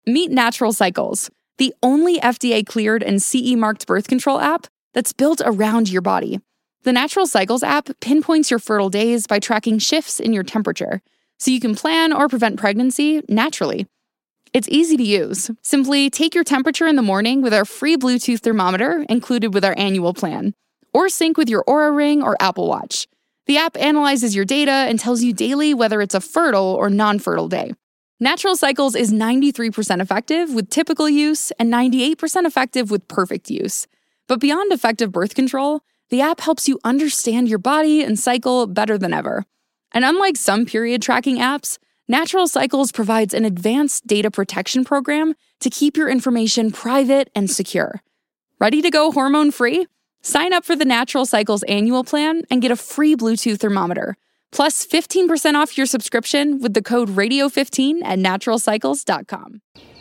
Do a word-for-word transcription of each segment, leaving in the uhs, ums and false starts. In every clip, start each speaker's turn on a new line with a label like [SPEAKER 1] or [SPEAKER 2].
[SPEAKER 1] Meet Natural Cycles, the only F D A-cleared and C E-marked birth control app that's built around your body. The Natural Cycles app pinpoints your fertile days by tracking shifts in your temperature, so you can plan or prevent pregnancy naturally. It's easy to use. Simply take your temperature in the morning with our free Bluetooth thermometer included with our annual plan, or sync with your Oura Ring or Apple Watch. The app analyzes your data and tells you daily whether it's a fertile or non-fertile day. Natural Cycles is ninety-three percent effective with typical use and ninety-eight percent effective with perfect use. But beyond effective birth control, the app helps you understand your body and cycle better than ever. And unlike some period tracking apps, Natural Cycles provides an advanced data protection program to keep your information private and secure. Ready to go hormone-free? Sign up for the Natural Cycles annual plan and get a free Bluetooth thermometer, plus fifteen percent off your subscription with the code radio fifteen at natural cycles dot com.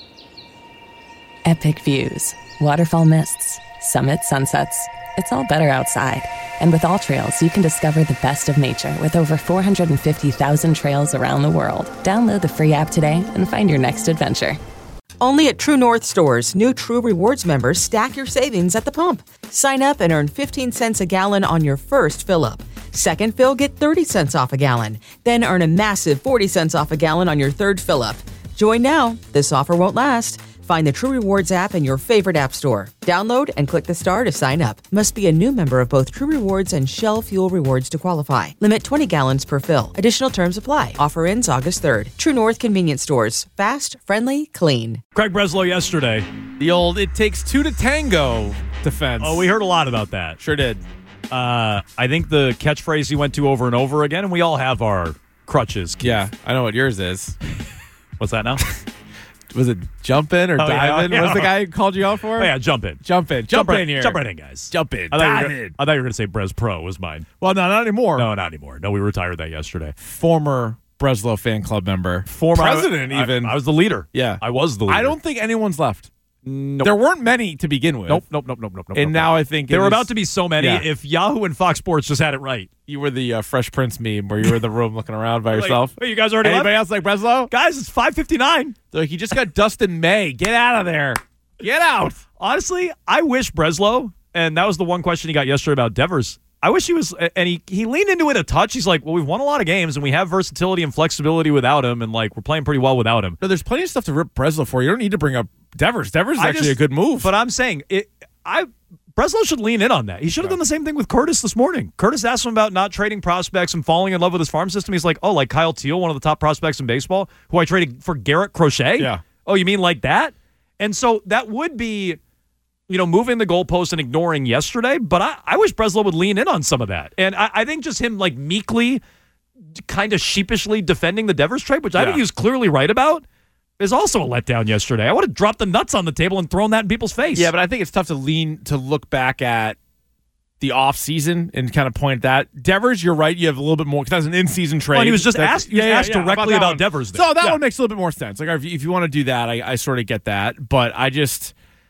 [SPEAKER 2] Epic views, waterfall mists, summit sunsets. It's all better outside. And with All Trails, you can discover the best of nature with over four hundred fifty thousand trails around the world. Download the free app today and find your next adventure.
[SPEAKER 3] Only at True North stores, new True Rewards members stack your savings at the pump. Sign up and earn fifteen cents a gallon on your first fill-up. Second fill, get thirty cents off a gallon. Then earn a massive forty cents off a gallon on your third fill-up. Join now. This offer won't last. Find the True Rewards app in your favorite app store. Download and click the star to sign up. Must be a new member of both True Rewards and Shell Fuel Rewards to qualify. Limit twenty gallons per fill. Additional terms apply. Offer ends August third. True North Convenience Stores. Fast, friendly, clean.
[SPEAKER 4] Craig Breslow yesterday.
[SPEAKER 5] The old "it takes two to tango" defense.
[SPEAKER 4] Oh, we heard a lot about that.
[SPEAKER 5] Sure did.
[SPEAKER 4] Uh, I think the catchphrase he went to over and over again, and we all have our crutches. Keith.
[SPEAKER 5] Yeah, I know what yours is.
[SPEAKER 4] What's that now?
[SPEAKER 5] Was it jump in or
[SPEAKER 4] oh,
[SPEAKER 5] dive
[SPEAKER 4] yeah,
[SPEAKER 5] in?
[SPEAKER 4] yeah.
[SPEAKER 5] What's the guy who called you out for?
[SPEAKER 4] Oh, yeah, jump in.
[SPEAKER 5] Jump in. Jump,
[SPEAKER 4] jump
[SPEAKER 5] in
[SPEAKER 4] right,
[SPEAKER 5] here.
[SPEAKER 4] Jump right in, guys.
[SPEAKER 5] Jump in.
[SPEAKER 4] I thought,
[SPEAKER 5] dive
[SPEAKER 4] you were,
[SPEAKER 5] in.
[SPEAKER 4] I thought you were going to say Brez Pro was mine.
[SPEAKER 5] Well, no, not anymore.
[SPEAKER 4] No, not anymore. No, we retired that yesterday.
[SPEAKER 5] Former Breslow fan club member.
[SPEAKER 4] Former
[SPEAKER 5] president,
[SPEAKER 4] I,
[SPEAKER 5] even.
[SPEAKER 4] I, I was the leader.
[SPEAKER 5] Yeah.
[SPEAKER 4] I was the leader.
[SPEAKER 5] I don't think anyone's left.
[SPEAKER 4] Nope.
[SPEAKER 5] There weren't many to begin with.
[SPEAKER 4] Nope, nope, nope, nope, nope. nope
[SPEAKER 5] and
[SPEAKER 4] nope,
[SPEAKER 5] now
[SPEAKER 4] nope.
[SPEAKER 5] I think
[SPEAKER 4] there
[SPEAKER 5] it
[SPEAKER 4] were
[SPEAKER 5] is,
[SPEAKER 4] about to be so many
[SPEAKER 5] yeah.
[SPEAKER 4] if Yahoo and Fox Sports just had it right.
[SPEAKER 5] You were the uh, Fresh Prince meme where you were in the room looking around by
[SPEAKER 4] Like,
[SPEAKER 5] yourself.
[SPEAKER 4] Wait, you guys already
[SPEAKER 5] Anybody
[SPEAKER 4] left?
[SPEAKER 5] else like Breslow?
[SPEAKER 4] Guys, it's five fifty-nine.
[SPEAKER 5] They're like, you just got Dustin May. Get out of there. Get out.
[SPEAKER 4] Honestly, I wish Breslow, and that was the one question he got yesterday about Devers. I wish he was, and he, he leaned into it a touch. He's like, well, we've won a lot of games, and we have versatility and flexibility without him, and like we're playing pretty well without him.
[SPEAKER 5] No, there's plenty of stuff to rip Breslow for. You don't need to bring up Devers. Devers is
[SPEAKER 4] I
[SPEAKER 5] actually
[SPEAKER 4] just-
[SPEAKER 5] a good move.
[SPEAKER 4] But I'm saying, it. I Breslow should lean in on that. He should have
[SPEAKER 5] Yeah.
[SPEAKER 4] done the same thing with Curtis this morning. Curtis asked him about not trading prospects and falling in love with his farm system. He's like, oh, like Kyle Teal, one of the top prospects in baseball, who I traded for Garrett Crochet?
[SPEAKER 5] Yeah.
[SPEAKER 4] Oh, you mean like that? And so that would be, you know, moving the goalpost and ignoring yesterday, but I, I wish Breslow would lean in on some of that. And I, I think just him like meekly, kind of sheepishly defending the Devers trade, which I
[SPEAKER 5] Yeah.
[SPEAKER 4] think he was clearly right about, is also a letdown yesterday. I would have dropped the nuts on the table and thrown that in people's face.
[SPEAKER 5] Yeah, but I think it's tough to lean to look back at the off season and kind of point at that. Devers, you're right. You have a little bit more because that's an in season trade.
[SPEAKER 4] Well, and he was just
[SPEAKER 5] That's-
[SPEAKER 4] asked, he was asked directly
[SPEAKER 5] that
[SPEAKER 4] about
[SPEAKER 5] one.
[SPEAKER 4] Devers. There.
[SPEAKER 5] So that
[SPEAKER 4] Yeah.
[SPEAKER 5] one makes a little bit more sense. Like if you, if you want to do that, I, I sort of get that. But I just,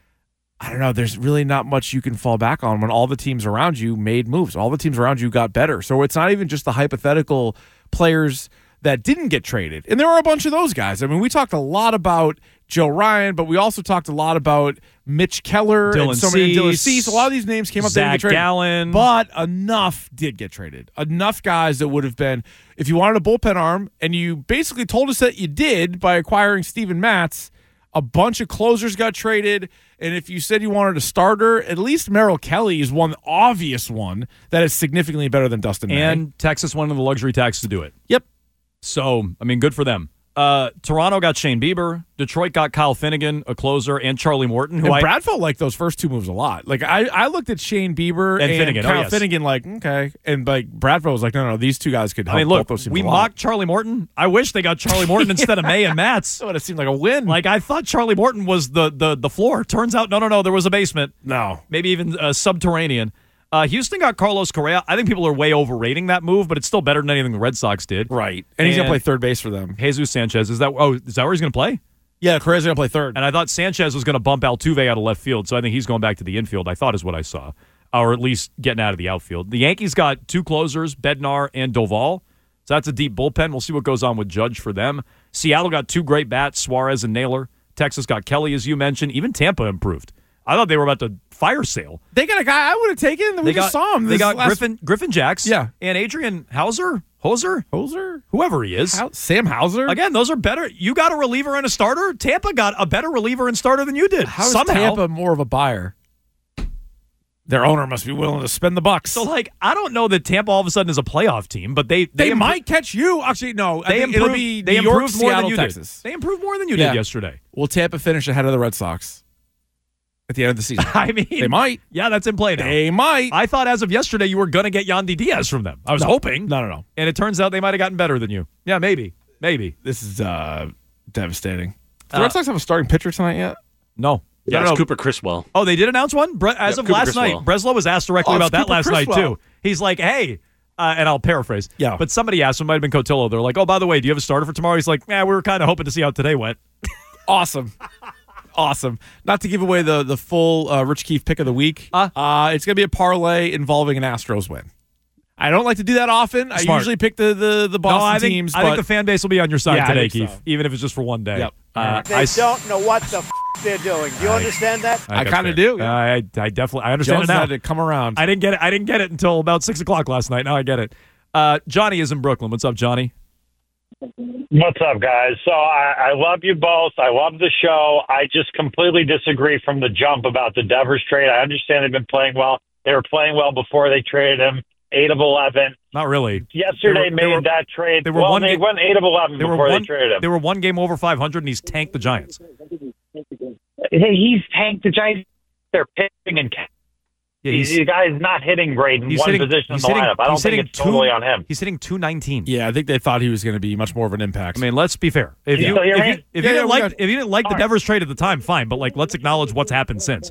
[SPEAKER 5] I don't know. There's really not much you can fall back on when all the teams around you made moves. All the teams around you got better. So it's not even just the hypothetical players that didn't get traded. And there were a bunch of those guys. I mean, we talked a lot about Joe Ryan, but we also talked a lot about Mitch Keller
[SPEAKER 4] Dylan
[SPEAKER 5] and so many
[SPEAKER 4] Cease,
[SPEAKER 5] Dylan Cease. A lot of these names came up.
[SPEAKER 4] Zach
[SPEAKER 5] they didn't get traded.
[SPEAKER 4] Gallen.
[SPEAKER 5] But enough did get traded. Enough guys that would have been, if you wanted a bullpen arm, and you basically told us that you did by acquiring Steven Matz, a bunch of closers got traded. And if you said you wanted a starter, at least Merrill Kelly is one obvious one that is significantly better than Dustin May.
[SPEAKER 4] And Texas won the luxury tax to do it.
[SPEAKER 5] Yep.
[SPEAKER 4] So, I mean, good for them. Uh, Toronto got Shane Bieber. Detroit got Kyle Finnegan, a closer, and Charlie Morton, who
[SPEAKER 5] and
[SPEAKER 4] I
[SPEAKER 5] Brad felt like those first two moves a lot. Like I, I looked at Shane Bieber
[SPEAKER 4] And
[SPEAKER 5] and,
[SPEAKER 4] Finnegan, oh,
[SPEAKER 5] Kyle
[SPEAKER 4] yes.
[SPEAKER 5] Finnegan, like okay, and like Bradford was like, no, no, these two guys could help
[SPEAKER 4] I mean, look,
[SPEAKER 5] both those teams
[SPEAKER 4] we
[SPEAKER 5] a lot.
[SPEAKER 4] mocked Charlie Morton. I wish they got Charlie Morton instead of May and Matz.
[SPEAKER 5] That would have seemed like a win.
[SPEAKER 4] Like, I thought Charlie Morton was the the the floor. Turns out, no, no, no, there was a basement.
[SPEAKER 5] no,
[SPEAKER 4] Maybe even uh, subterranean. Uh, Houston got Carlos Correa. I think people are way overrating that move, but it's still better than anything the Red Sox did.
[SPEAKER 5] right, and, he's gonna play third base for them.
[SPEAKER 4] Jesus Sanchez, is that oh, is that where he's going to play?
[SPEAKER 5] Yeah, Correa's gonna play third.
[SPEAKER 4] And I thought Sanchez was going to bump Altuve out of left field, so I think he's going back to the infield. I thought is what I saw, or at least getting out of the outfield. The Yankees got two closers, Bednar and Doval. So that's a deep bullpen. We'll see what goes on with Judge for them. Seattle got two great bats, Suarez and Naylor. Texas got Kelly, as you mentioned. Even Tampa improved. I thought they were about to fire sale.
[SPEAKER 5] They got a guy I would have taken. We
[SPEAKER 4] They
[SPEAKER 5] just
[SPEAKER 4] got,
[SPEAKER 5] saw him.
[SPEAKER 4] They
[SPEAKER 5] this
[SPEAKER 4] got
[SPEAKER 5] last-
[SPEAKER 4] Griffin Griffin Jacks.
[SPEAKER 5] Yeah.
[SPEAKER 4] And Adrian Hauser? Hoser?
[SPEAKER 5] Hoser?
[SPEAKER 4] Whoever he is.
[SPEAKER 5] How, Sam Hauser?
[SPEAKER 4] Again, those are better. You got a reliever and a starter. Tampa got a better reliever and starter than you did.
[SPEAKER 5] How is
[SPEAKER 4] Somehow.
[SPEAKER 5] Tampa more of a buyer? Their owner must be willing to spend the bucks.
[SPEAKER 4] So, like, I don't know that Tampa all of a sudden is a playoff team, but they
[SPEAKER 5] they
[SPEAKER 4] they, impro-
[SPEAKER 5] might catch you. Actually, no. I
[SPEAKER 4] They
[SPEAKER 5] think
[SPEAKER 4] improved,
[SPEAKER 5] it'll be
[SPEAKER 4] they
[SPEAKER 5] New York,
[SPEAKER 4] improved more
[SPEAKER 5] Seattle,
[SPEAKER 4] than you
[SPEAKER 5] Texas.
[SPEAKER 4] did. They improved more than you
[SPEAKER 5] Yeah.
[SPEAKER 4] did yesterday.
[SPEAKER 5] Will Tampa finish ahead of the Red Sox at the end of the season?
[SPEAKER 4] I mean,
[SPEAKER 5] They might.
[SPEAKER 4] Yeah, that's in play now.
[SPEAKER 5] They might.
[SPEAKER 4] I thought as of yesterday you were going to get Yandy Diaz from them. I was
[SPEAKER 5] No.
[SPEAKER 4] hoping.
[SPEAKER 5] No, no, no.
[SPEAKER 4] And it turns out they might have gotten better than you. Yeah, maybe. Maybe.
[SPEAKER 5] This is uh, devastating. Do the
[SPEAKER 4] Uh,
[SPEAKER 5] Red Sox have a starting pitcher tonight yet?
[SPEAKER 4] No.
[SPEAKER 6] Yeah,
[SPEAKER 4] No,
[SPEAKER 6] it's
[SPEAKER 4] no.
[SPEAKER 6] Cooper Criswell.
[SPEAKER 4] Oh, they did announce one? Bre- as
[SPEAKER 6] Yep,
[SPEAKER 4] of
[SPEAKER 6] Cooper
[SPEAKER 4] last
[SPEAKER 6] Criswell.
[SPEAKER 4] night, Breslow was asked directly
[SPEAKER 5] Oh,
[SPEAKER 4] about
[SPEAKER 5] it's
[SPEAKER 4] that
[SPEAKER 5] Cooper
[SPEAKER 4] last night,
[SPEAKER 5] Criswell.
[SPEAKER 4] too. He's like, hey, uh, and I'll paraphrase.
[SPEAKER 5] Yeah.
[SPEAKER 4] But somebody asked him, might have been Cotillo. They're like, oh, by the way, do you have a starter for tomorrow? He's like, yeah, we were kind of hoping to see how today went.
[SPEAKER 5] Awesome. Awesome. Not to give away the the full uh, Rich Keefe pick of the week.
[SPEAKER 4] Uh?
[SPEAKER 5] Uh, it's going to be a parlay involving an Astros win. I don't like to do that often. I
[SPEAKER 4] Smart.
[SPEAKER 5] usually pick the the, the Boston
[SPEAKER 4] no, I think,
[SPEAKER 5] teams.
[SPEAKER 4] I
[SPEAKER 5] but
[SPEAKER 4] think the fan base will be on your side
[SPEAKER 5] Yeah, I
[SPEAKER 4] today,
[SPEAKER 5] think
[SPEAKER 4] Keith,
[SPEAKER 5] so.
[SPEAKER 4] even if it's just for one day.
[SPEAKER 5] Yep.
[SPEAKER 4] Uh,
[SPEAKER 7] They
[SPEAKER 4] I, s-
[SPEAKER 7] don't know what the f- they're doing. Do you understand that?
[SPEAKER 4] I, think
[SPEAKER 5] I
[SPEAKER 4] that's
[SPEAKER 5] kinda
[SPEAKER 4] fair.
[SPEAKER 5] do, yeah.
[SPEAKER 4] Uh, I, I definitely, I understand
[SPEAKER 5] Jones
[SPEAKER 4] it now.
[SPEAKER 5] had to come around.
[SPEAKER 4] I didn't get it. I didn't get it until about six o'clock last night. Now I get it. Uh, Johnny is in Brooklyn. What's up, Johnny?
[SPEAKER 8] What's up, guys? So I, I love you both. I love the show. I just completely disagree from the jump about the Devers trade. I understand they've been playing well. They were playing well before they traded him. Eight of eleven.
[SPEAKER 4] Not really.
[SPEAKER 8] Yesterday
[SPEAKER 4] They were-
[SPEAKER 8] made
[SPEAKER 4] they were-
[SPEAKER 8] that trade.
[SPEAKER 4] they were
[SPEAKER 8] well,
[SPEAKER 4] one
[SPEAKER 8] they
[SPEAKER 4] ga-
[SPEAKER 8] went eight of eleven
[SPEAKER 4] They were
[SPEAKER 8] before
[SPEAKER 4] one.
[SPEAKER 8] they traded him.
[SPEAKER 4] They were one game over five hundred, and he's tanked the Giants.
[SPEAKER 8] Hey, he's tanked the Giants. They're pitching and
[SPEAKER 4] Yeah,
[SPEAKER 8] he's,
[SPEAKER 4] he's,
[SPEAKER 8] the guy's not hitting great in
[SPEAKER 4] he's
[SPEAKER 8] one
[SPEAKER 4] hitting,
[SPEAKER 8] position in
[SPEAKER 4] he's
[SPEAKER 8] the
[SPEAKER 4] hitting,
[SPEAKER 8] lineup. I don't
[SPEAKER 4] he's
[SPEAKER 8] think
[SPEAKER 4] hitting
[SPEAKER 8] it's
[SPEAKER 4] two,
[SPEAKER 8] totally on him.
[SPEAKER 4] He's hitting two nineteen.
[SPEAKER 5] yeah, I think they thought he was going to be much more of an impact.
[SPEAKER 4] I mean, let's be fair. If
[SPEAKER 8] You
[SPEAKER 4] you
[SPEAKER 8] still hear
[SPEAKER 4] if
[SPEAKER 8] me?
[SPEAKER 4] you, if
[SPEAKER 5] Yeah,
[SPEAKER 4] you
[SPEAKER 5] yeah,
[SPEAKER 4] didn't
[SPEAKER 5] we
[SPEAKER 4] like
[SPEAKER 5] got-
[SPEAKER 4] if you didn't like the
[SPEAKER 8] All right.
[SPEAKER 4] Devers trade at the time, fine. But like, let's acknowledge what's happened since.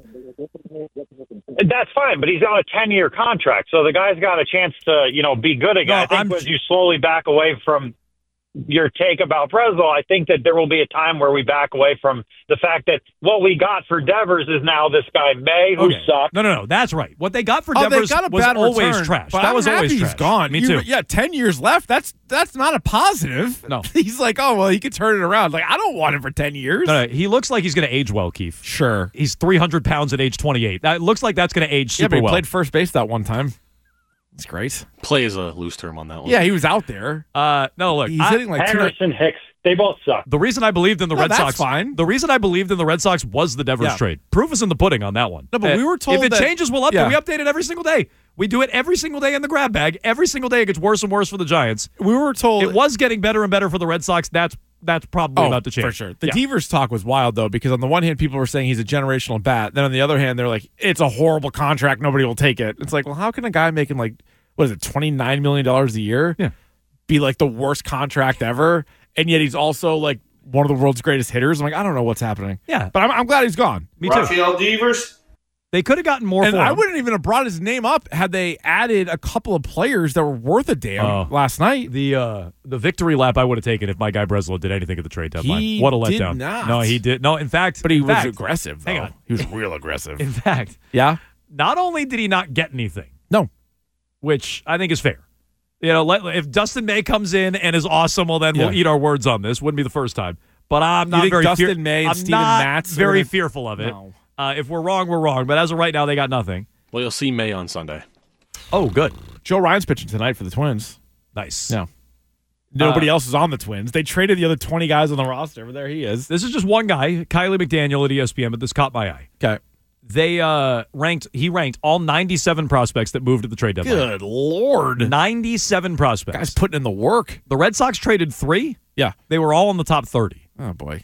[SPEAKER 8] That's fine, but he's on a ten-year contract, so the guy's got a chance to, you know, be good again.
[SPEAKER 4] No,
[SPEAKER 8] I think
[SPEAKER 4] I'm-
[SPEAKER 8] as you slowly back away from your take about Breslow, I think that there will be a time where we back away from the fact that what we got for Devers is now this guy May, who
[SPEAKER 4] Okay.
[SPEAKER 8] sucks.
[SPEAKER 4] No, no, no. That's right. What they got for
[SPEAKER 5] Oh, they
[SPEAKER 4] Devers
[SPEAKER 5] got a
[SPEAKER 4] was
[SPEAKER 5] bad
[SPEAKER 4] always
[SPEAKER 5] return,
[SPEAKER 4] trash.
[SPEAKER 5] but
[SPEAKER 4] That
[SPEAKER 5] I'm
[SPEAKER 4] was
[SPEAKER 5] happy
[SPEAKER 4] always
[SPEAKER 5] he's
[SPEAKER 4] trash.
[SPEAKER 5] gone.
[SPEAKER 4] Me
[SPEAKER 5] You-
[SPEAKER 4] too.
[SPEAKER 5] Yeah, ten years left. That's that's not a positive.
[SPEAKER 4] No.
[SPEAKER 5] He's like, oh well, he could turn it around. Like I don't want him for ten years.
[SPEAKER 4] No, no, he looks like he's going to age well, Keith.
[SPEAKER 5] Sure.
[SPEAKER 4] He's three hundred pounds at age twenty-eight. That looks like that's going to age
[SPEAKER 5] Yeah,
[SPEAKER 4] super
[SPEAKER 5] but he
[SPEAKER 4] well.
[SPEAKER 5] played first base that one time. It's great.
[SPEAKER 6] Play is a loose term on that one.
[SPEAKER 5] Yeah, he was out there.
[SPEAKER 4] uh, no, look,
[SPEAKER 5] He's
[SPEAKER 4] I-
[SPEAKER 5] hitting like two.
[SPEAKER 8] Henderson, Hicks, they both suck.
[SPEAKER 4] the reason I believed in the
[SPEAKER 5] No,
[SPEAKER 4] Red
[SPEAKER 5] that's
[SPEAKER 4] Sox,
[SPEAKER 5] fine.
[SPEAKER 4] The reason I believed in the Red Sox was the Devers
[SPEAKER 5] Yeah.
[SPEAKER 4] trade. Proof is in the pudding on that one.
[SPEAKER 5] No, but
[SPEAKER 4] Uh,
[SPEAKER 5] we were told
[SPEAKER 4] if it
[SPEAKER 5] that-
[SPEAKER 4] changes, we'll update.
[SPEAKER 5] Yeah.
[SPEAKER 4] We update it every single day. We do it every single day in the grab bag. Every single day it gets worse and worse for the Giants.
[SPEAKER 5] We were told
[SPEAKER 4] It was getting better and better for the Red Sox. That's that's probably
[SPEAKER 5] Oh,
[SPEAKER 4] about to change
[SPEAKER 5] for sure. The
[SPEAKER 4] Yeah.
[SPEAKER 5] Devers talk was wild though, because on the one hand, people were saying he's a generational bat. Then on the other hand, they're like, it's a horrible contract. Nobody will take it. It's like, well, how can a guy making like what is it, twenty nine million dollars a year,
[SPEAKER 4] Yeah.
[SPEAKER 5] be like the worst contract ever, and yet he's also like one of the world's greatest hitters? I'm like, I don't know what's happening.
[SPEAKER 4] Yeah.
[SPEAKER 5] but I'm, I'm glad he's gone.
[SPEAKER 4] Me too.
[SPEAKER 9] Rafael Devers.
[SPEAKER 4] They could have gotten more
[SPEAKER 5] And
[SPEAKER 4] for
[SPEAKER 5] I
[SPEAKER 4] him.
[SPEAKER 5] wouldn't even have brought his name up had they added a couple of players that were worth a damn
[SPEAKER 4] Oh.
[SPEAKER 5] last night.
[SPEAKER 4] The uh, the victory lap I would have taken if my guy Breslow did anything at the trade deadline.
[SPEAKER 5] He
[SPEAKER 4] what a
[SPEAKER 5] did
[SPEAKER 4] letdown!
[SPEAKER 5] not.
[SPEAKER 4] No, he did. No, in fact,
[SPEAKER 5] But he
[SPEAKER 4] in
[SPEAKER 5] was
[SPEAKER 4] fact,
[SPEAKER 5] aggressive, though.
[SPEAKER 4] hang on.
[SPEAKER 5] He was real aggressive.
[SPEAKER 4] In fact,
[SPEAKER 5] Yeah?
[SPEAKER 4] not only did he not get anything,
[SPEAKER 5] No.
[SPEAKER 4] which I think is fair. You know, let, if Dustin May comes in and is awesome, well, then we'll
[SPEAKER 5] Yeah.
[SPEAKER 4] eat our words on this. Wouldn't be the first time. But I'm not
[SPEAKER 5] think
[SPEAKER 4] very
[SPEAKER 5] Dustin
[SPEAKER 4] fear-
[SPEAKER 5] May and
[SPEAKER 4] I'm
[SPEAKER 5] Steven
[SPEAKER 4] not
[SPEAKER 5] Matz are
[SPEAKER 4] very
[SPEAKER 5] gonna-
[SPEAKER 4] fearful of it.
[SPEAKER 5] No.
[SPEAKER 4] Uh, if we're wrong, we're wrong. But as of right now, they got nothing.
[SPEAKER 6] Well, you'll see May on Sunday.
[SPEAKER 4] Oh, good.
[SPEAKER 5] Joe Ryan's pitching tonight for the Twins.
[SPEAKER 4] Nice.
[SPEAKER 5] Yeah. Nobody
[SPEAKER 4] Uh,
[SPEAKER 5] else is on the Twins. They traded the other twenty guys on the roster, but there he is.
[SPEAKER 4] This is just one guy, Kylie McDaniel at E S P N, but this caught my eye.
[SPEAKER 5] Okay.
[SPEAKER 4] They uh, ranked, he ranked all ninety-seven prospects that moved at the trade deadline.
[SPEAKER 5] Good Lord.
[SPEAKER 4] ninety-seven prospects.
[SPEAKER 5] Guys putting in the work.
[SPEAKER 4] The Red Sox traded three.
[SPEAKER 5] Yeah.
[SPEAKER 4] They were all in the top thirty.
[SPEAKER 5] Oh, boy.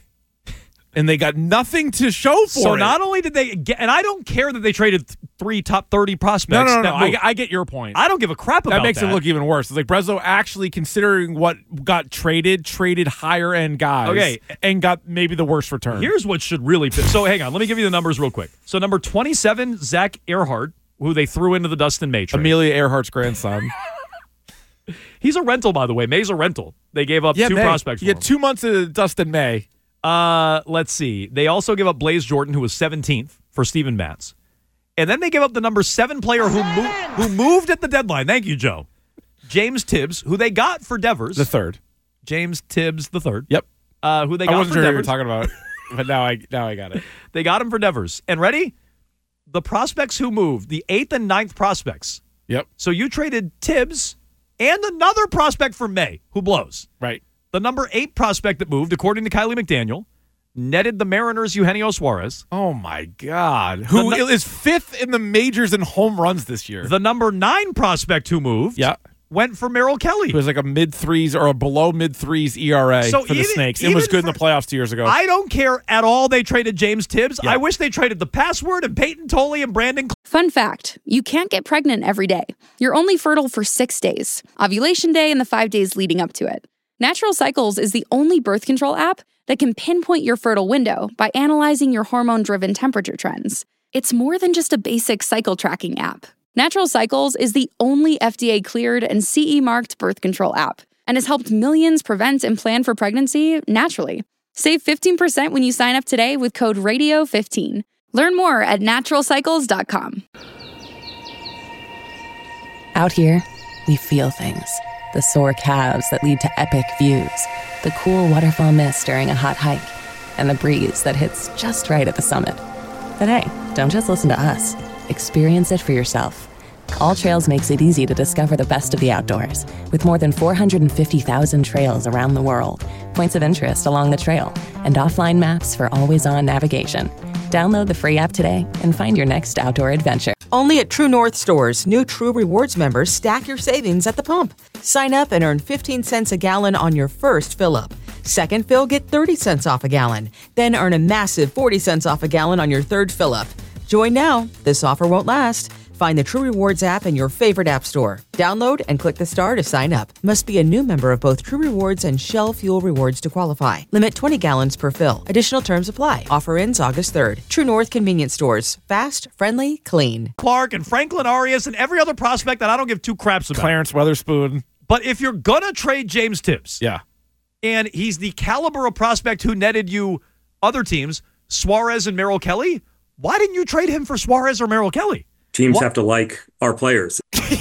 [SPEAKER 5] And they got nothing to show for
[SPEAKER 4] So
[SPEAKER 5] it.
[SPEAKER 4] not only did they get, and I don't care that they traded th- three top thirty prospects.
[SPEAKER 5] No, no, no.
[SPEAKER 4] that
[SPEAKER 5] no. I,
[SPEAKER 4] moved.
[SPEAKER 5] I get your point.
[SPEAKER 4] I don't give a crap about
[SPEAKER 5] that makes
[SPEAKER 4] that.
[SPEAKER 5] it look even worse. It's like Breslow actually considering what got traded, traded higher end guys.
[SPEAKER 4] Okay.
[SPEAKER 5] And got maybe the worst return.
[SPEAKER 4] Here's what should really fit. So hang on, let me give you the numbers real quick. So number twenty-seven, Zach Earhart, who they threw into the Dustin May trade.
[SPEAKER 5] Amelia Earhart's grandson.
[SPEAKER 4] He's a rental, by the way. May's a rental. They gave up
[SPEAKER 5] yeah,
[SPEAKER 4] two
[SPEAKER 5] May.
[SPEAKER 4] prospects.
[SPEAKER 5] You
[SPEAKER 4] for
[SPEAKER 5] get
[SPEAKER 4] him.
[SPEAKER 5] two months of Dustin May.
[SPEAKER 4] Uh, let's see. They also give up Blaze Jordan, who was seventeenth, for Steven Matz. And then they give up the number seven player who, mo- who moved at the deadline. Thank you, Joe. James Tibbs, who they got for Devers.
[SPEAKER 5] The third.
[SPEAKER 4] James Tibbs the third.
[SPEAKER 5] Yep.
[SPEAKER 4] Uh, who they
[SPEAKER 5] I
[SPEAKER 4] got
[SPEAKER 5] wasn't
[SPEAKER 4] for
[SPEAKER 5] sure who you were
[SPEAKER 4] Devers.
[SPEAKER 5] talking about. But now I now I got it.
[SPEAKER 4] They got him for Devers. And ready? The prospects who moved, the eighth and ninth prospects.
[SPEAKER 5] Yep.
[SPEAKER 4] So you traded Tibbs and another prospect for May, who blows.
[SPEAKER 5] Right.
[SPEAKER 4] The number eight prospect that moved, according to Kylie McDaniel, netted the Mariners' Eugenio Suarez.
[SPEAKER 5] Oh, my God. Who
[SPEAKER 4] nu-
[SPEAKER 5] is fifth in the majors in home runs this year.
[SPEAKER 4] The number nine prospect who moved
[SPEAKER 5] yeah.
[SPEAKER 4] went for Merrill Kelly.
[SPEAKER 5] Who was like a mid-threes or a below mid-threes E R A
[SPEAKER 4] So
[SPEAKER 5] for the
[SPEAKER 4] even-
[SPEAKER 5] Snakes. It
[SPEAKER 4] even
[SPEAKER 5] was good
[SPEAKER 4] for-
[SPEAKER 5] in the playoffs two years ago.
[SPEAKER 4] I don't care at all they traded James Tibbs.
[SPEAKER 5] Yeah.
[SPEAKER 4] I wish they traded the password and Peyton Tolley and Brandon Cl-
[SPEAKER 1] Fun fact, you can't get pregnant every day. You're only fertile for six days, ovulation day and the five days leading up to it. Natural Cycles is the only birth control app that can pinpoint your fertile window by analyzing your hormone-driven temperature trends. It's more than just a basic cycle tracking app. Natural Cycles is the only F D A-cleared and C E-marked birth control app and has helped millions prevent and plan for pregnancy naturally. Save fifteen percent when you sign up today with code radio fifteen. Learn more at natural cycles dot com.
[SPEAKER 2] Out here, we feel things. The sore calves that lead to epic views, the cool waterfall mist during a hot hike, and the breeze that hits just right at the summit. But hey, don't just listen to us. Experience it for yourself. All Trails makes it easy to discover the best of the outdoors, with more than four hundred fifty thousand trails around the world, points of interest along the trail, and offline maps for always-on navigation. Download the free app today and find your next outdoor adventure.
[SPEAKER 3] Only at True North stores, new True Rewards members stack your savings at the pump. Sign up and earn fifteen cents a gallon on your first fill-up. Second fill, get thirty cents off a gallon. Then earn a massive forty cents off a gallon on your third fill-up. Join now. This offer won't last. Find the True Rewards app in your favorite app store. Download and click the star to sign up. Must be a new member of both True Rewards and Shell Fuel Rewards to qualify. Limit twenty gallons per fill. Additional terms apply. Offer ends August third. True North Convenience Stores. Fast, friendly, clean.
[SPEAKER 4] Clark and Franklin Arias and every other prospect that I don't give two craps about.
[SPEAKER 5] Clarence Weatherspoon.
[SPEAKER 4] But if you're going to trade James Tibbs,
[SPEAKER 5] Yeah.
[SPEAKER 4] and he's the caliber of prospect who netted you other teams, Suarez and Merrill Kelly, why didn't you trade him for Suarez or Merrill Kelly?
[SPEAKER 9] Teams
[SPEAKER 4] What?
[SPEAKER 9] have to like our players.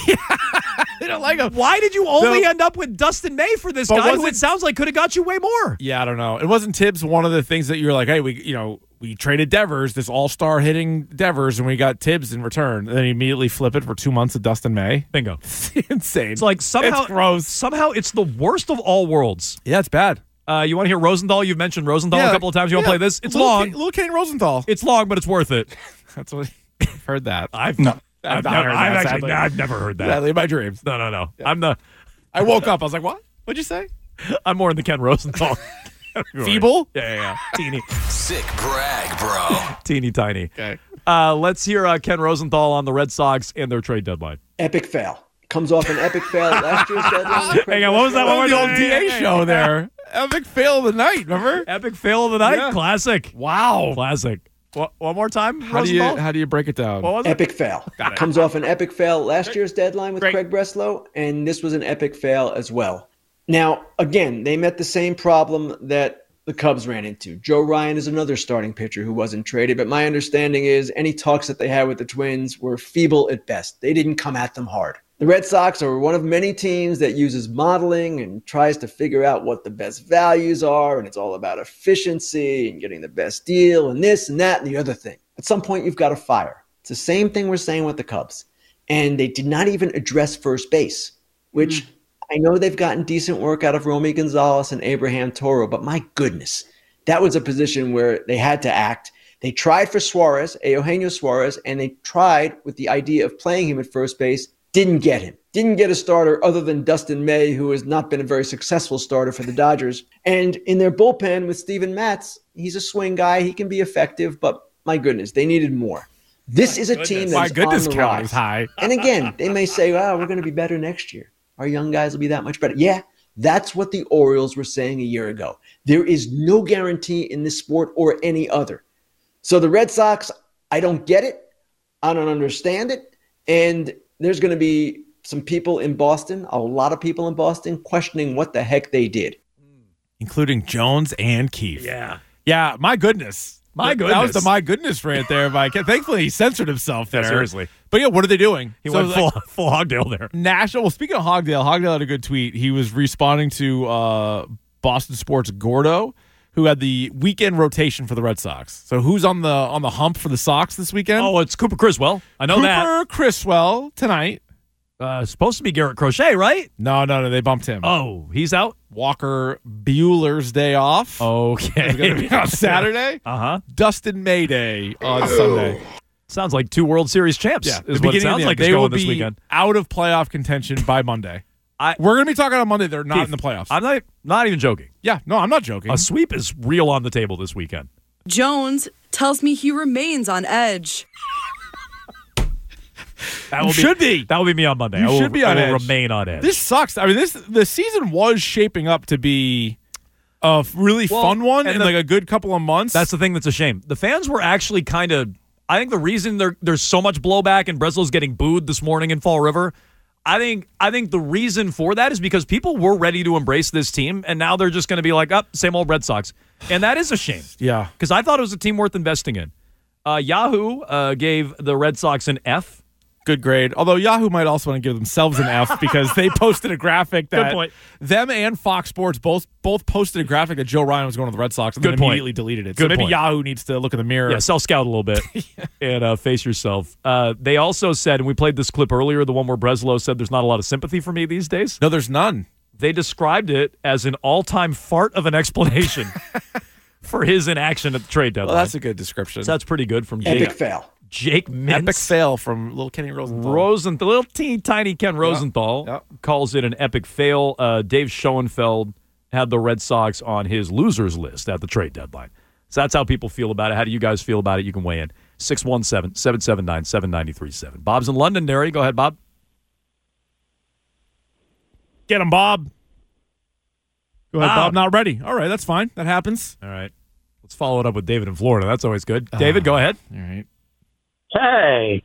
[SPEAKER 5] They don't like him.
[SPEAKER 4] Why did you only
[SPEAKER 5] No.
[SPEAKER 4] end up with Dustin May for this
[SPEAKER 5] But
[SPEAKER 4] guy who
[SPEAKER 5] wasn't-
[SPEAKER 4] it sounds like could have got you way more?
[SPEAKER 5] Yeah, I don't know. It wasn't Tibbs one of the things that you were like, hey, we you know, we traded Devers, this all-star hitting Devers, and we got Tibbs in return. And then immediately flip it for two months of Dustin May.
[SPEAKER 4] Bingo.
[SPEAKER 5] It's insane.
[SPEAKER 4] It's like somehow
[SPEAKER 5] It's gross.
[SPEAKER 4] Somehow it's the worst of all worlds.
[SPEAKER 5] Yeah, it's bad.
[SPEAKER 4] Uh, you want to hear Rosenthal? You've mentioned Rosenthal
[SPEAKER 5] Yeah,
[SPEAKER 4] a couple of times. You want to
[SPEAKER 5] yeah.
[SPEAKER 4] play this? It's
[SPEAKER 5] Little
[SPEAKER 4] long.
[SPEAKER 5] Kane, little Kane Rosenthal.
[SPEAKER 4] It's long, but it's worth it.
[SPEAKER 5] That's what I've heard that.
[SPEAKER 4] I've no. I've,
[SPEAKER 5] I've not
[SPEAKER 4] never,
[SPEAKER 5] heard
[SPEAKER 4] I've
[SPEAKER 5] that,
[SPEAKER 4] actually,
[SPEAKER 5] sadly.
[SPEAKER 4] I've never heard that.
[SPEAKER 5] Sadly, in my dreams.
[SPEAKER 4] No, no, no. I'm the.
[SPEAKER 5] I woke up. I was like, what? What'd you say?
[SPEAKER 4] I'm more in the Ken Rosenthal.
[SPEAKER 5] Feeble?
[SPEAKER 4] Yeah, yeah, yeah. Teeny,
[SPEAKER 10] Sick brag, bro.
[SPEAKER 4] teeny tiny.
[SPEAKER 5] Okay.
[SPEAKER 4] Uh, let's hear uh, Ken Rosenthal on the Red Sox and their trade deadline.
[SPEAKER 11] Epic fail. Comes off an epic fail at last year's deadline.
[SPEAKER 4] Hang on, what was that
[SPEAKER 5] That
[SPEAKER 4] one?
[SPEAKER 5] was the old D A show there. Epic fail of the night, remember?
[SPEAKER 4] Epic fail of the night.
[SPEAKER 5] Yeah.
[SPEAKER 4] Classic.
[SPEAKER 5] Wow.
[SPEAKER 4] Classic. What, one more time,
[SPEAKER 5] How do you
[SPEAKER 4] Rosenthal?
[SPEAKER 5] how do you break it down?
[SPEAKER 4] What was it?
[SPEAKER 11] Epic fail.
[SPEAKER 5] Got it.
[SPEAKER 11] Comes off an epic fail last year's deadline with
[SPEAKER 4] Great.
[SPEAKER 11] Craig Breslow, and this was an epic fail as well. Now, again, they met the same problem that the Cubs ran into. Joe Ryan is another starting pitcher who wasn't traded, but my understanding is any talks that they had with the Twins were feeble at best. They didn't come at them hard. The Red Sox are one of many teams that uses modeling and tries to figure out what the best values are, and it's all about efficiency and getting the best deal and this and that and the other thing. At some point, you've got to fire. It's the same thing we're saying with the Cubs. And they did not even address first base, which I know they've gotten decent work out of Romy Gonzalez and Abraham Toro, but my goodness, that was a position where they had to act. They tried for Suarez, Eugenio Suarez, and they tried with the idea of playing him at first base. Didn't get him. Didn't get a starter other than Dustin May, who has not been a very successful starter for the Dodgers. And in their bullpen with Steven Matz, he's a swing guy. He can be effective, but my goodness, they needed more. This is a team
[SPEAKER 5] My
[SPEAKER 11] that's
[SPEAKER 5] goodness
[SPEAKER 11] on the
[SPEAKER 5] count
[SPEAKER 11] rise.
[SPEAKER 5] is high.
[SPEAKER 11] And again, they may say, "Wow, we're going to be better next year. Our young guys will be that much better." Yeah, that's what the Orioles were saying a year ago. There is no guarantee in this sport or any other. So the Red Sox, I don't get it. I don't understand it. And there's going to be some people in Boston, a lot of people in Boston, questioning what the heck they did.
[SPEAKER 5] Including Jones and Keefe.
[SPEAKER 4] Yeah.
[SPEAKER 5] Yeah, my goodness.
[SPEAKER 4] My
[SPEAKER 5] That- That was
[SPEAKER 4] goodness.
[SPEAKER 5] the my goodness right there. By Thankfully, he censored himself there.
[SPEAKER 4] Yeah, seriously.
[SPEAKER 5] But yeah, what are they doing?
[SPEAKER 4] He
[SPEAKER 5] So,
[SPEAKER 4] went
[SPEAKER 5] like,
[SPEAKER 4] full, full Hogdale there.
[SPEAKER 5] National. Well, speaking of Hogdale, Hogdale had a good tweet. He was responding to uh, Boston Sports Gordo, who had the weekend rotation for the Red Sox. So who's on the on the hump for the Sox this weekend?
[SPEAKER 4] Oh, it's Cooper Criswell. I know
[SPEAKER 5] Cooper
[SPEAKER 4] that.
[SPEAKER 5] Cooper Criswell tonight.
[SPEAKER 4] Uh, supposed to be Garrett Crochet, right?
[SPEAKER 5] No, no, no. They bumped him.
[SPEAKER 4] Oh, he's out?
[SPEAKER 5] Walker Bueller's day off.
[SPEAKER 4] Okay.
[SPEAKER 5] He's going to be on Saturday.
[SPEAKER 4] Uh-huh.
[SPEAKER 5] Dustin May Day on Sunday.
[SPEAKER 4] Sounds like two World Series champs.
[SPEAKER 5] Yeah,
[SPEAKER 4] is
[SPEAKER 5] the
[SPEAKER 4] what it
[SPEAKER 5] beginning
[SPEAKER 4] sounds
[SPEAKER 5] of the
[SPEAKER 4] like
[SPEAKER 5] end.
[SPEAKER 4] it's
[SPEAKER 5] They will
[SPEAKER 4] going this
[SPEAKER 5] be
[SPEAKER 4] weekend.
[SPEAKER 5] out of playoff contention by Monday.
[SPEAKER 4] I,
[SPEAKER 5] We're going to be talking on Monday. They're not
[SPEAKER 4] Keith,
[SPEAKER 5] in the playoffs.
[SPEAKER 4] I'm not, not even joking.
[SPEAKER 5] Yeah, no, I'm not joking.
[SPEAKER 4] A sweep is real on the table this weekend.
[SPEAKER 9] Jones tells me he remains on edge.
[SPEAKER 4] That will
[SPEAKER 5] you
[SPEAKER 4] be,
[SPEAKER 5] should be.
[SPEAKER 4] That will be me on Monday.
[SPEAKER 5] You
[SPEAKER 4] I will,
[SPEAKER 5] should be on
[SPEAKER 4] I will
[SPEAKER 5] edge.
[SPEAKER 4] remain on edge.
[SPEAKER 5] This sucks. I mean, this the season was shaping up to be a really
[SPEAKER 4] Well,
[SPEAKER 5] fun one
[SPEAKER 4] and
[SPEAKER 5] in
[SPEAKER 4] the-
[SPEAKER 5] like a good couple of months.
[SPEAKER 4] That's the thing that's a shame. The fans were actually kind of. I think the reason there, there's so much blowback and Breslow's getting booed this morning in Fall River, I think I think the reason for that is because people were ready to embrace this team, and now they're just going to be like, up, oh, same old Red Sox. And that is a shame.
[SPEAKER 5] Yeah.
[SPEAKER 4] Because I thought it was a team worth investing in. Uh, Yahoo uh, gave the Red Sox an F.
[SPEAKER 5] Good grade. Although Yahoo might also want to give themselves an F because they posted a graphic that
[SPEAKER 4] Good point.
[SPEAKER 5] them and Fox Sports both both posted a graphic that Joe Ryan was going to the Red Sox and
[SPEAKER 4] Good
[SPEAKER 5] then
[SPEAKER 4] point.
[SPEAKER 5] immediately deleted it.
[SPEAKER 4] Good
[SPEAKER 5] so maybe
[SPEAKER 4] point.
[SPEAKER 5] Yahoo needs to look in the mirror.
[SPEAKER 4] Yeah, self-scout a little bit and uh, face yourself. Uh, they also said, and we played this clip earlier, the one where Breslow said there's not a lot of sympathy for me these days.
[SPEAKER 5] No, there's none.
[SPEAKER 4] They described it as an all-time fart of an explanation for his inaction at the trade deadline.
[SPEAKER 5] Well, that's a good description.
[SPEAKER 4] So that's pretty good from
[SPEAKER 11] Epic
[SPEAKER 4] Jake.
[SPEAKER 11] fail.
[SPEAKER 4] Jake Mintz.
[SPEAKER 5] Epic fail from little Kenny Rosenthal.
[SPEAKER 4] Rosenthal, little teeny tiny Ken Rosenthal
[SPEAKER 5] Yep.
[SPEAKER 4] calls it an epic fail. Uh, Dave Schoenfeld had the Red Sox on his losers list at the trade deadline. So that's how people feel about it. How do you guys feel about it? You can weigh in. six one seven, seven seven nine, seven nine three seven. Bob's in Londonderry. Go ahead, Bob.
[SPEAKER 5] Get him, Bob. Go ahead,
[SPEAKER 4] Bob.
[SPEAKER 5] Bob. Not ready. All right, that's fine. That happens.
[SPEAKER 4] All right. Let's follow it up with David in Florida. That's always good. David, go ahead.
[SPEAKER 5] All right.
[SPEAKER 12] Hey,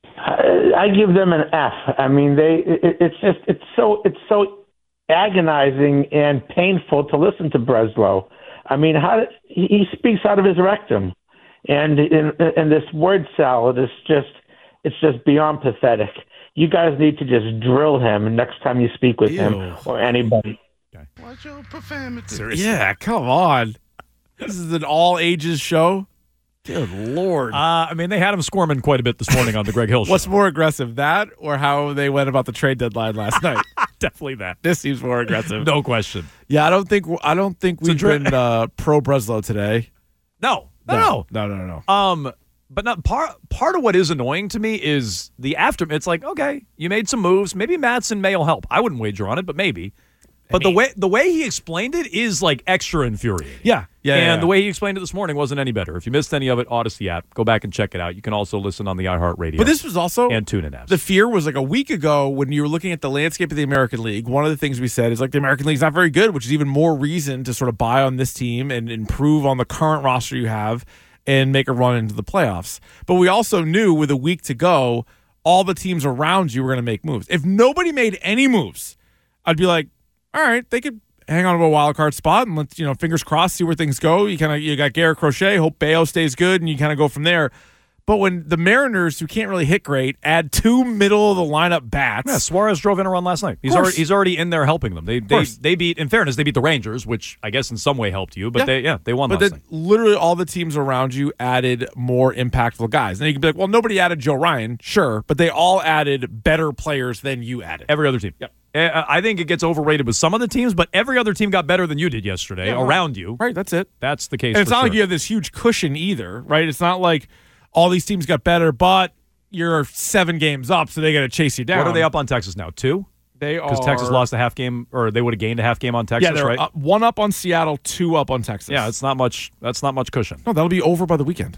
[SPEAKER 12] I, I give them an F. I mean, they it, it's just it's so it's so agonizing and painful to listen to Breslow. I mean, how did, he, he speaks out of his rectum, and and, and this word salad is just it's just beyond pathetic. You guys need to just drill him next time you speak with
[SPEAKER 5] Ew.
[SPEAKER 12] him or anybody.
[SPEAKER 13] Watch your profanity.
[SPEAKER 4] Seriously.
[SPEAKER 5] Yeah, come on. This is an all ages show. Good Lord.
[SPEAKER 4] Uh, I mean, they had him squirming quite a bit this morning on the Greg Hill show.
[SPEAKER 5] What's more aggressive, that or how they went about the trade deadline last night?
[SPEAKER 4] Definitely that.
[SPEAKER 5] This seems more aggressive.
[SPEAKER 4] No question.
[SPEAKER 5] Yeah, I don't think I don't think
[SPEAKER 4] So
[SPEAKER 5] we've
[SPEAKER 4] dra-
[SPEAKER 5] been uh, pro Breslow today.
[SPEAKER 4] No. No, no.
[SPEAKER 5] no, no, no, no.
[SPEAKER 4] Um, but not part part of what is annoying to me is the after. It's like, okay, you made some moves. Maybe Madsen may will help. I wouldn't wager on it, but maybe. But the way the way he explained it is like extra infuriating.
[SPEAKER 5] Yeah, yeah.
[SPEAKER 4] and
[SPEAKER 5] yeah, yeah.
[SPEAKER 4] the way he explained it this morning wasn't any better. If you missed any of it, Odyssey app, go back and check it out. You can also listen on the iHeartRadio.
[SPEAKER 5] But this was also
[SPEAKER 4] and TuneIn apps.
[SPEAKER 5] The fear was like a week ago when you were looking at the landscape of the American League. One of the things we said is like the American League's not very good, which is even more reason to sort of buy on this team and improve on the current roster you have and make a run into the playoffs. But we also knew with a week to go, all the teams around you were going to make moves. If nobody made any moves, I'd be like, all right, they could hang on to a wild card spot and let's, you know, fingers crossed, see where things go. You kind of you got Garrett Crochet, hope Bayo stays good, and you kind of go from there. But when the Mariners, who can't really hit great, add two middle of the lineup bats,
[SPEAKER 4] yeah, Suarez drove in a run last night. He's already he's already in there helping them. They they
[SPEAKER 5] course.
[SPEAKER 4] they beat. In fairness, they beat the Rangers, which I guess in some way helped you. But
[SPEAKER 5] Yeah.
[SPEAKER 4] they yeah they won
[SPEAKER 5] But
[SPEAKER 4] last
[SPEAKER 5] then
[SPEAKER 4] night.
[SPEAKER 5] literally all the teams around you added more impactful guys. And you can be like, well, nobody added Joe Ryan, sure, but they all added better players than you added.
[SPEAKER 4] Every other team.
[SPEAKER 5] Yep.
[SPEAKER 4] Uh, I think it gets overrated with some of the teams, but every other team got better than you did yesterday
[SPEAKER 5] Yeah, right.
[SPEAKER 4] around you.
[SPEAKER 5] Right, that's it.
[SPEAKER 4] That's the case.
[SPEAKER 5] And it's
[SPEAKER 4] for
[SPEAKER 5] not
[SPEAKER 4] sure.
[SPEAKER 5] like you have this huge cushion either, right? It's not like all these teams got better, but you're seven games up, so they got to chase you down.
[SPEAKER 4] What are they up on Texas now? Two?
[SPEAKER 5] They are
[SPEAKER 4] Because Texas lost a half game, or they would have gained a half game on Texas,
[SPEAKER 5] Yeah, they're
[SPEAKER 4] right?
[SPEAKER 5] up, one up on Seattle, two up on Texas.
[SPEAKER 4] Yeah, it's not much. That's not much cushion.
[SPEAKER 5] No, that'll be over by the weekend.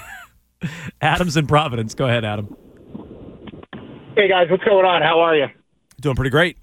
[SPEAKER 4] Adam's in Providence. Go ahead, Adam.
[SPEAKER 14] Hey guys, what's going on? How are you?
[SPEAKER 5] Doing pretty great.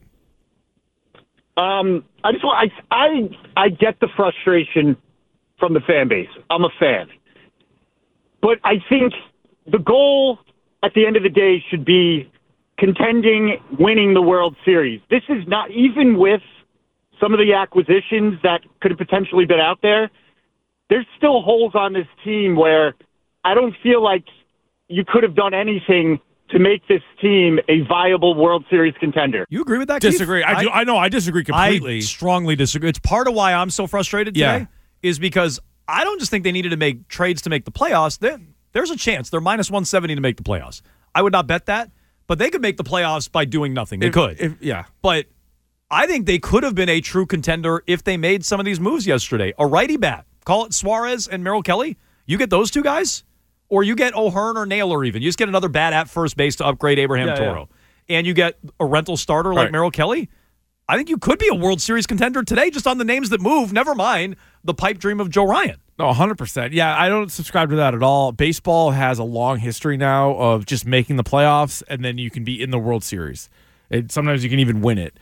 [SPEAKER 14] Um, I just want I I I get the frustration from the fan base. I'm a fan, but I think the goal at the end of the day should be contending, winning the World Series. This is not even with some of the acquisitions that could have potentially been out there. There's still holes on this team where I don't feel like you could have done anything to make this team a viable World Series contender.
[SPEAKER 4] You agree with that?
[SPEAKER 5] Disagree.
[SPEAKER 4] Keith?
[SPEAKER 5] I do. I know. I disagree completely.
[SPEAKER 4] I strongly disagree. It's part of why I'm so frustrated today.
[SPEAKER 5] Yeah.
[SPEAKER 4] is because I don't just think they needed to make trades to make the playoffs. There, there's a chance. They're minus one seventy to make the playoffs. I would not bet that, but they could make the playoffs by doing nothing. They
[SPEAKER 5] If-
[SPEAKER 4] could.
[SPEAKER 5] if- yeah.
[SPEAKER 4] But I think they could have been a true contender if they made some of these moves yesterday. A righty bat, call it Suarez and Merrill Kelly. You get those two guys, or you get O'Hearn or Naylor even. You just get another bat at first base to upgrade Abraham
[SPEAKER 5] Yeah,
[SPEAKER 4] Toro. And you get a rental starter like
[SPEAKER 5] Right.
[SPEAKER 4] Merrill Kelly. I think you could be a World Series contender today just on the names that move. Never mind the pipe dream of Joe Ryan.
[SPEAKER 5] No, one hundred percent. Yeah, I don't subscribe to that at all. Baseball has a long history now of just making the playoffs, and then you can be in the World Series. It, sometimes you can even win it.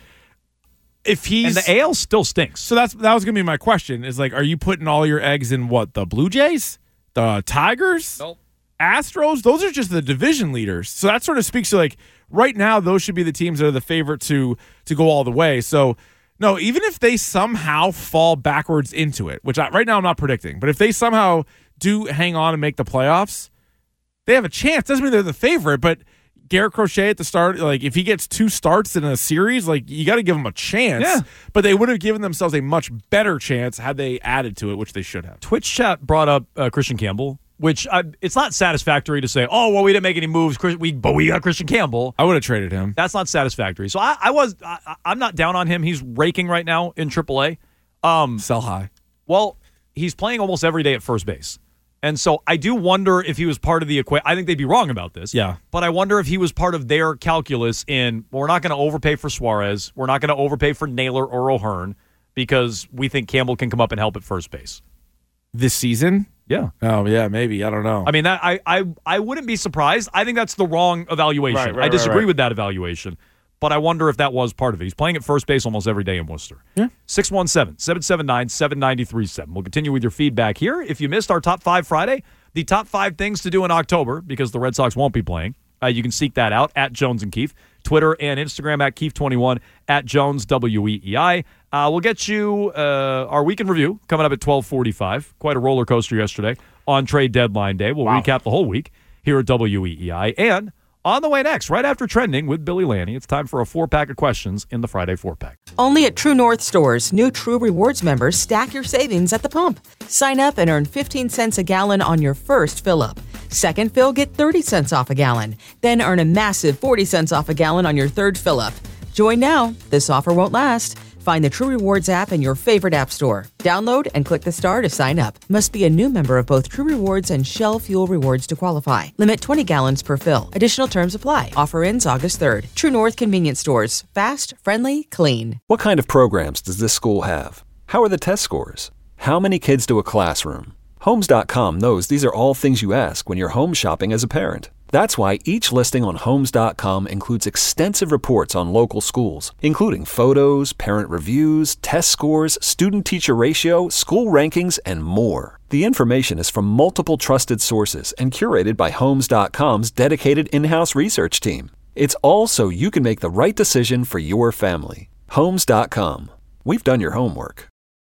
[SPEAKER 5] If he's
[SPEAKER 4] And the A L still stinks.
[SPEAKER 5] So that's that was going to be my question, is like, are you putting all your eggs in what, the Blue Jays? The Tigers?
[SPEAKER 4] Nope.
[SPEAKER 5] Astros? Those are just the division leaders. So that sort of speaks to, like, right now, those should be the teams that are the favorite to to go all the way. So, no, even if they somehow fall backwards into it, which I, right now I'm not predicting, but if they somehow do hang on and make the playoffs, they have a chance. Doesn't mean they're the favorite, but Garrett Crochet at the start, like, if he gets two starts in a series, like, you got to give him a chance.
[SPEAKER 4] Yeah.
[SPEAKER 5] But they would have given themselves a much better chance had they added to it, which they should have.
[SPEAKER 4] Twitch chat brought up uh, Christian Campbell, which I, it's not satisfactory to say, oh, well, we didn't make any moves, Chris- we, but we got Christian Campbell.
[SPEAKER 5] I would have traded him.
[SPEAKER 4] That's not satisfactory. So I, I was, I, I'm not down on him. He's raking right now in triple A. Um,
[SPEAKER 5] Sell high.
[SPEAKER 4] Well, he's playing almost every day at first base. And so I do wonder if he was part of the equation. I think they'd be wrong about this.
[SPEAKER 5] Yeah.
[SPEAKER 4] But I wonder if he was part of their calculus in, well, we're not going to overpay for Suarez. We're not going to overpay for Naylor or O'Hearn because we think Campbell can come up and help at first base.
[SPEAKER 5] This season?
[SPEAKER 4] Yeah.
[SPEAKER 5] Oh, yeah, maybe. I don't know.
[SPEAKER 4] I mean, that I I, I wouldn't be surprised. I think that's the wrong evaluation.
[SPEAKER 5] Right, right,
[SPEAKER 4] I disagree
[SPEAKER 5] right, right.
[SPEAKER 4] with that evaluation. But I wonder if that was part of it. He's playing at first base almost every day in Worcester.
[SPEAKER 5] Yeah.
[SPEAKER 4] six one seven, seven seven nine, seven nine three seven. We'll continue with your feedback here. If you missed our Top five Friday, the top five things to do in October, because the Red Sox won't be playing, uh, you can seek that out at Jones and Keefe. Twitter and Instagram at Keefe twenty-one, at Jones W E E I. Uh, we'll get you uh, our weekend review coming up at twelve forty-five. Quite a roller coaster yesterday on trade deadline day. We'll
[SPEAKER 5] Wow.
[SPEAKER 4] recap the whole week here at W E E I. And on the way next, right after Trending with Billy Lanny, it's time for a four-pack of questions in the Friday four-pack.
[SPEAKER 3] Only at True North stores, new True Rewards members stack your savings at the pump. Sign up and earn fifteen cents a gallon on your first fill-up. Second fill, get thirty cents off a gallon. Then earn a massive forty cents off a gallon on your third fill-up. Join now. This offer won't last. Find the True Rewards app in your favorite app store. Download and click the star to sign up. Must be a new member of both True Rewards and Shell Fuel Rewards to qualify. Limit twenty gallons per fill. Additional terms apply. Offer ends August third. True North Convenience Stores. Fast, friendly, clean.
[SPEAKER 15] What kind of programs does this school have? How are the test scores? How many kids do a classroom? Homes dot com knows these are all things you ask when you're home shopping as a parent. That's why each listing on Homes dot com includes extensive reports on local schools, including photos, parent reviews, test scores, student-teacher ratio, school rankings, and more. The information is from multiple trusted sources and curated by Homes dot com's dedicated in-house research team. It's all so you can make the right decision for your family. Homes dot com. We've done your homework.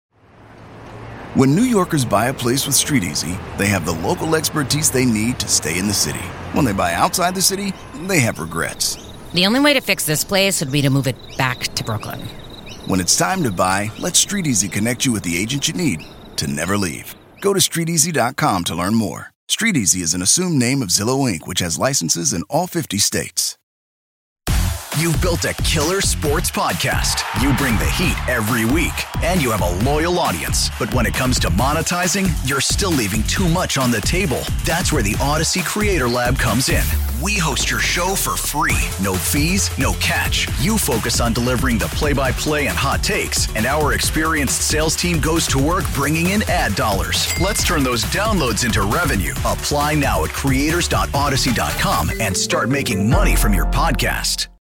[SPEAKER 16] When New Yorkers buy a place with StreetEasy, they have the local expertise they need to stay in the city. When they buy outside the city, they have regrets.
[SPEAKER 17] The only way to fix this place would be to move it back to Brooklyn.
[SPEAKER 16] When it's time to buy, let StreetEasy connect you with the agent you need to never leave. Go to street easy dot com to learn more. StreetEasy is an assumed name of Zillow Incorporated, which has licenses in all fifty states.
[SPEAKER 10] You've built a killer sports podcast. You bring the heat every week, and you have a loyal audience. But when it comes to monetizing, you're still leaving too much on the table. That's where the Odyssey Creator Lab comes in. We host your show for free. No fees, no catch. You focus on delivering the play-by-play and hot takes, and our experienced sales team goes to work bringing in ad dollars. Let's turn those downloads into revenue. Apply now at creators dot odyssey dot com and start making money from your podcast.